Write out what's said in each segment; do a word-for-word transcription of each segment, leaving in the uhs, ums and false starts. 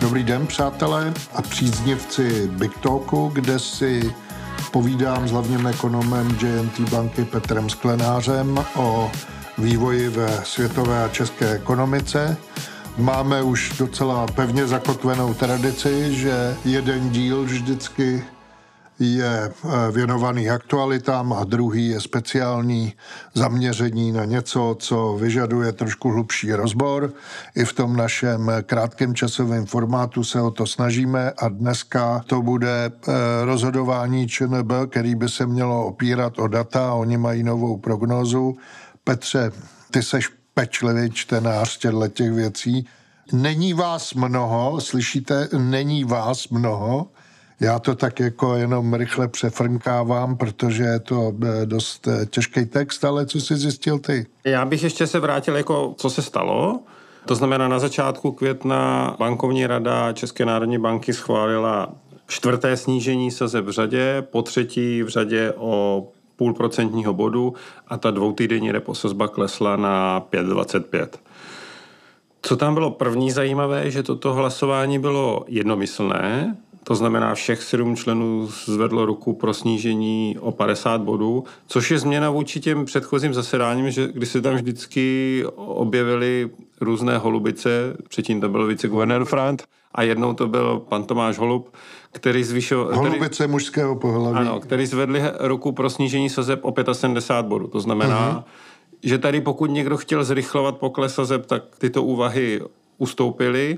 Dobrý den, přátelé a příznivci Big Talku, kde si povídám s hlavním ekonomem J and T banky Petrem Sklenářem o vývoji ve světové a české ekonomice. Máme už docela pevně zakotvenou tradici, že jeden díl vždycky je věnovaný aktualitám a druhý je speciální zaměření na něco, co vyžaduje trošku hlubší rozbor. I v tom našem krátkém časovém formátu se o to snažíme a dneska to bude rozhodování ČNB, který by se mělo opírat o data, oni mají novou prognózu. Petře, ty seš pečlivý čtenář těchto těch věcí. Není vás mnoho, slyšíte, není vás mnoho. Já to tak jako jenom rychle přefrnkávám, protože je to dost těžký text, ale co jsi zjistil ty? Já bych ještě se vrátil, jako co se stalo. To znamená, na začátku května bankovní rada České národní banky schválila čtvrté snížení sazeb v řadě, po třetí v řadě o půl procentního bodu a ta dvoutýdenní repo sazba klesla na pět celá dvacet pět. Co tam bylo první zajímavé, že toto hlasování bylo jednomyslné, to znamená, všech sedm členů zvedlo ruku pro snížení o padesát bodů, což je změna vůči těm předchozím zasedáním, že když se tam vždycky objevily různé holubice, předtím to byl viceguvernér Frant a jednou to byl pan Tomáš Holub, který zvýšil... Holubice který, mužského pohlaví. Ano, který zvedli ruku pro snížení sazeb o sedmdesát pět bodů. To znamená, uh-huh. že tady pokud někdo chtěl zrychlovat pokles sazeb, tak tyto úvahy ustoupily.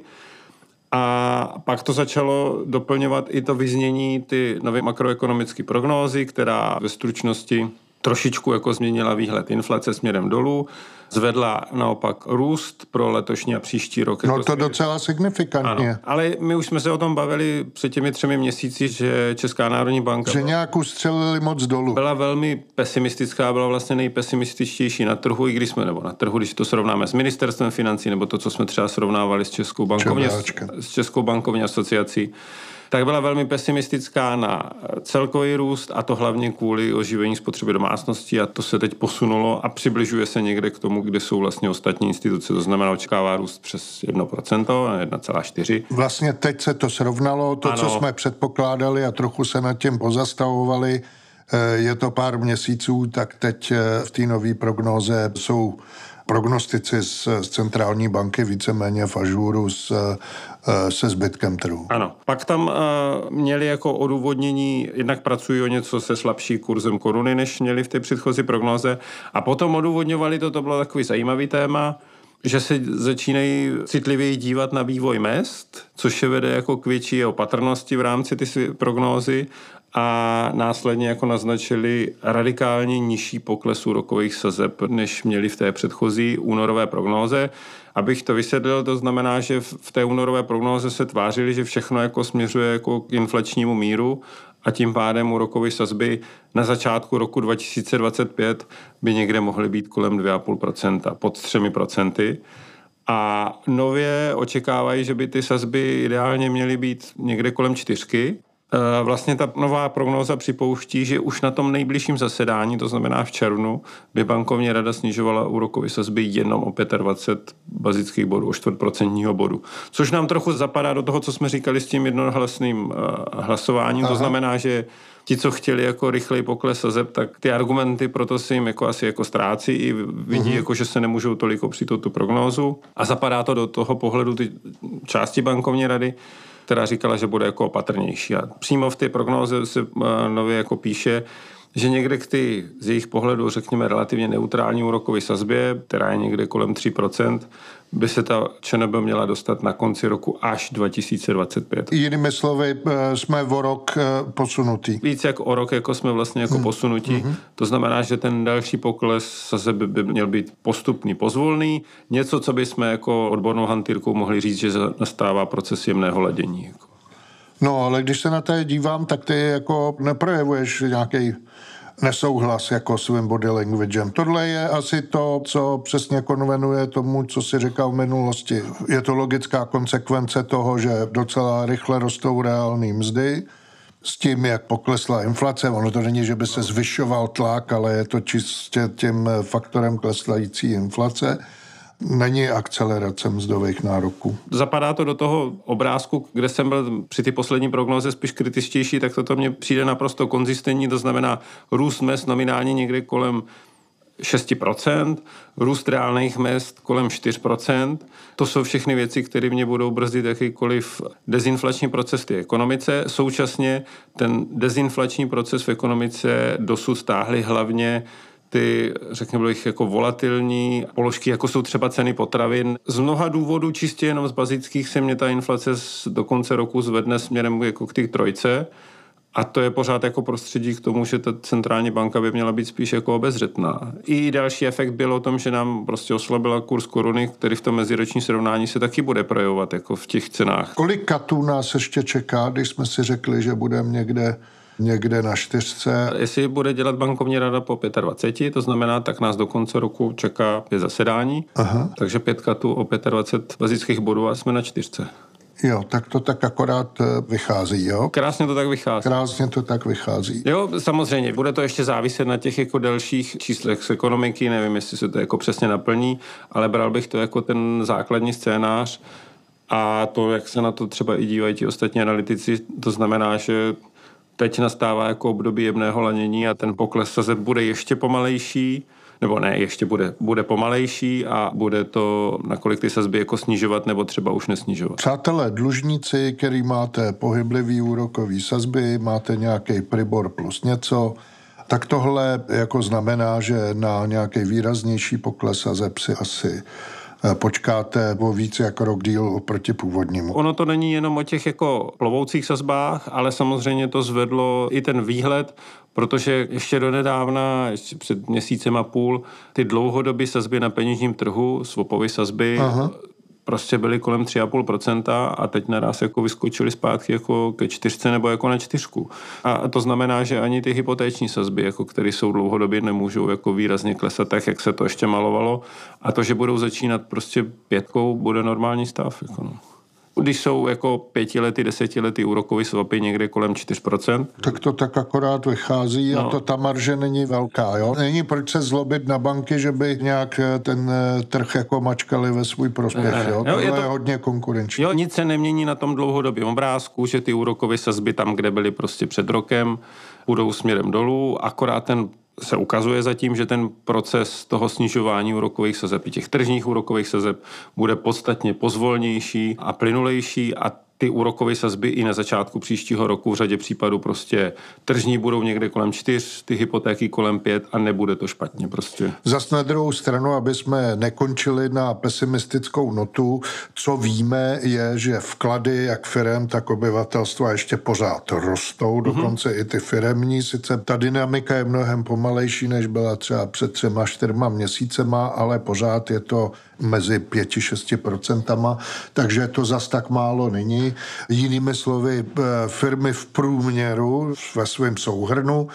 A pak to začalo doplňovat i to vyznění ty nové makroekonomické prognózy, která ve stručnosti trošičku jako změnila výhled inflace směrem dolů, zvedla naopak růst pro letošní a příští rok. No to docela signifikantně. Ano, ale my už jsme se o tom bavili před těmi třemi měsíci, že Česká národní banka... Že nějak ustřelili moc dolů. Byla velmi pesimistická, byla vlastně nejpesimističtější na trhu, i když jsme, nebo na trhu, když to srovnáme s ministerstvem financí, nebo to, co jsme třeba srovnávali s Českou bankovní, s Českou bankovní asociací, tak byla velmi pesimistická na celkový růst a to hlavně kvůli oživení spotřeby domácností a to se teď posunulo a přibližuje se někde k tomu, kde jsou vlastně ostatní instituce. To znamená, očekává růst přes jedno procento, jedna celá čtyři. Vlastně teď se to srovnalo, to, ano. co jsme předpokládali a trochu se nad tím pozastavovali, je to pár měsíců, tak teď v té nové prognóze jsou prognostici z, z centrální banky víceméně v ažúru s, se zbytkem trhu. Ano. Pak tam uh, měli jako odůvodnění, jednak pracují o něco se slabší kurzem koruny, než měli v té předchozí prognóze. A potom odůvodňovali, to, to bylo takový zajímavý téma, že se začínají citlivěji dívat na vývoj mezd, což je vede jako k větší opatrnosti v rámci ty prognózy a následně jako naznačili radikálně nižší pokles úrokových sazeb, než měli v té předchozí únorové prognóze. Abych to vysvětlil, to znamená, že v té únorové prognóze se tvářili, že všechno jako směřuje jako k inflačnímu míru a tím pádem úrokové sazby na začátku roku dva tisíce dvacet pět by někde mohly být kolem dvě celá pět procenta, pod třemi procenty. A nově očekávají, že by ty sazby ideálně měly být někde kolem čtyřky. Vlastně ta nová prognóza připouští, že už na tom nejbližším zasedání, to znamená v červnu, by bankovní rada snižovala úrokové sazby jenom o dvacet pět bazických bodů, o čtvrt procentního bodu. Což nám trochu zapadá do toho, co jsme říkali s tím jednohlasným hlasováním. Aha. To znamená, že ti, co chtěli jako rychlej pokles sazeb, tak ty argumenty proto si jim jako asi jako ztrácí i vidí, uh-huh. jako, že se nemůžou tolik opřít tu prognózu. A zapadá to do toho pohledu ty části bankovní rady, která říkala, že bude jako opatrnější. A přímo v té prognóze se nově jako píše, že někde k ty z jejich pohledu, řekněme, relativně neutrální úrokové sazbě, která je někde kolem tři procenta, by se ta ČNB měla dostat na konci roku až dva tisíce dvacet pět. Jinými slovy, jsme o rok posunutí. Víc jak o rok, jako jsme vlastně jako hmm. posunutí. Hmm. To znamená, že ten další pokles sazeb by měl být postupný, pozvolný. Něco, co by jsme jako odbornou hantýrkou mohli říct, že nastává proces jemného ladění. Jako. No, ale když se na to dívám, tak ty jako neprojevuješ nějaký nesouhlas jako svým body languagem. Tohle je asi to, co přesně konvenuje tomu, co si říkal v minulosti. Je to logická konsekvence toho, že docela rychle rostou reální mzdy, s tím, jak poklesla inflace. Ono to není, že by se zvyšoval tlak, ale je to čistě tím faktorem kleslající inflace. není akcelerace mzdových nároků. Zapadá to do toho obrázku, kde jsem byl při ty poslední prognoze spíš kritičtější, tak toto mně přijde naprosto konzistentní, to znamená růst mezd nominálně někde kolem šest procent, růst reálných mezd kolem čtyři procenta. To jsou všechny věci, které mě budou brzdit jakýkoliv dezinflační proces v té ekonomice. Současně ten dezinflační proces v ekonomice dosud táhly hlavně ty, řekněme, bych jako volatilní položky, jako jsou třeba ceny potravin. Z mnoha důvodů, čistě jenom z bazických, se mě ta inflace do konce roku zvedne směrem jako k té trojce. A to je pořád jako prostředí k tomu, že ta centrální banka by měla být spíš jako obezřetná. I další efekt byl o tom, že nám prostě oslabila kurz koruny, který v tom meziroční srovnání se taky bude projevovat jako v těch cenách. Kolik katů nás ještě čeká, když jsme si řekli, že budeme někde někde na čtyřce? Jestli bude dělat bankovní rada po dvaceti pěti, to znamená, tak nás do konce roku čeká pět zasedání. Aha. Takže pět katů o dvacet pět bazických bodů a jsme na čtyřce. Jo, tak to tak akorát vychází, jo? Krásně to tak vychází. Krásně to tak vychází. Jo, samozřejmě, bude to ještě záviset na těch jako dalších číslech z ekonomiky, nevím, jestli se to jako přesně naplní, ale bral bych to jako ten základní scénář a to, jak se na to třeba i dívají ti ostatní analytici, to znamená, že teď nastává jako období jemného lanění a ten pokles sazeb bude ještě pomalejší, nebo ne, ještě bude, bude pomalejší a bude to, nakolik ty sazby jako snižovat nebo třeba už nesnižovat. Přátelé, dlužníci, který máte pohyblivý úrokový sazby, máte nějaký Pribor plus něco, tak tohle jako znamená, že na nějaký výraznější pokles sazeb si asi počkáte o víc jak rok díl oproti původnímu. Ono to není jenom o těch jako plovoucích sazbách, ale samozřejmě to zvedlo i ten výhled, protože ještě donedávna, ještě před měsícem a půl, ty dlouhodobé sazby na peněžním trhu, swapové sazby, aha, prostě byly kolem tři a půl procenta a teď naraz jako vyskočily zpátky jako ke čtyřce nebo jako na čtyřku. A to znamená, že ani ty hypotéční sazby, jako které jsou dlouhodobě, nemůžou jako výrazně klesat tak, jak se to ještě malovalo. A to, že budou začínat prostě pětkou, bude normální stav. Jako no. Když jsou jako pětiletý, desetiletý úrokový swapy někde kolem čtyři procenta. Tak to tak akorát vychází no. A to ta marže není velká, jo? Není proč se zlobit na banky, že by nějak ten trh jako mačkali ve svůj prospěch, ne, jo? To je, to... je hodně konkurenční. Jo, nic se nemění na tom dlouhodobém obrázku, že ty úrokové sazby tam, kde byly prostě před rokem, budou směrem dolů, akorát ten se ukazuje zatím, že ten proces toho snižování úrokových sazeb, těch tržních úrokových sazeb, bude podstatně pozvolnější a plynulejší a ty úrokové sazby i na začátku příštího roku v řadě případů prostě tržní budou někde kolem čtyř, ty hypotéky kolem pět a nebude to špatně prostě. Zas na druhou stranu, aby jsme nekončili na pesimistickou notu, co víme je, že vklady jak firem, tak obyvatelstva ještě pořád rostou, dokonce mm-hmm. i ty firemní, sice ta dynamika je mnohem pomalejší, než byla třeba před třema, čtyřma měsícema, ale pořád je to mezi pěti, šesti procentama, takže to zas tak málo není. Jinými slovy, firmy v průměru ve svém souhrnu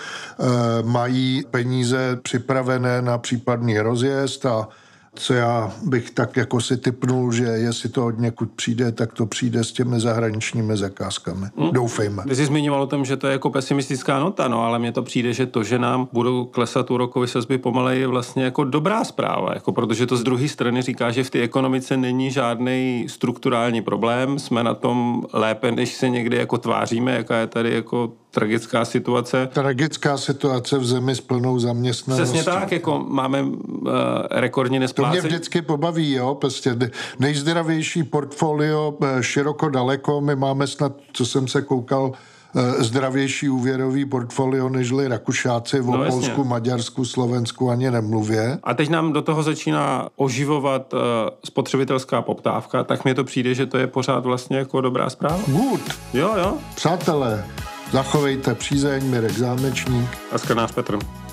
mají peníze připravené na případný rozjezd a co já bych tak jako si tipnul, že jestli to od někud přijde, tak to přijde s těmi zahraničními zakázkami. Hmm. Doufejme. Ty jsi zmiňoval o tom, že to je jako pesimistická nota, no, ale mně to přijde, že to, že nám budou klesat úrokové sazby pomaleji, je vlastně jako dobrá zpráva, jako protože to z druhé strany říká, že v té ekonomice není žádný strukturální problém, jsme na tom lépe, než se někdy jako tváříme, jaká je tady jako tragická situace. Tragická situace v zemi s plnou zaměstnaností. Přesně tak, jako máme uh, rekordně nesplácení. To mě vždycky pobaví, jo, prostě nejzdravější portfolio široko daleko, my máme snad, co jsem se koukal, zdravější úvěrový portfolio nežli Rakušáci, o no, Polsku, Maďarsku, Slovensku ani nemluvě. A teď nám do toho začíná oživovat uh, spotřebitelská poptávka, tak mi to přijde, že to je pořád vlastně jako dobrá zpráva. Good. Jo, jo. Přátelé, zachovejte přízeň, Mirek Zámečník a Sklenář Petr.